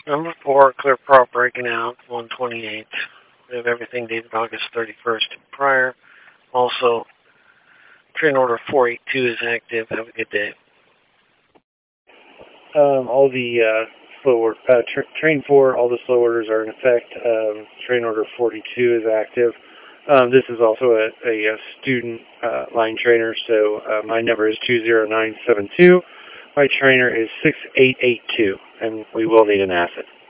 Number 4, clear prop breaking out, 128. We have everything dated August 31st and prior. Also, train order 482 is active. Have a good day. All the train 4, all the slow orders are in effect. Train order 42 is active. This is also a student line trainer, so my number is 20972. My trainer is 6882, and we will need an asset.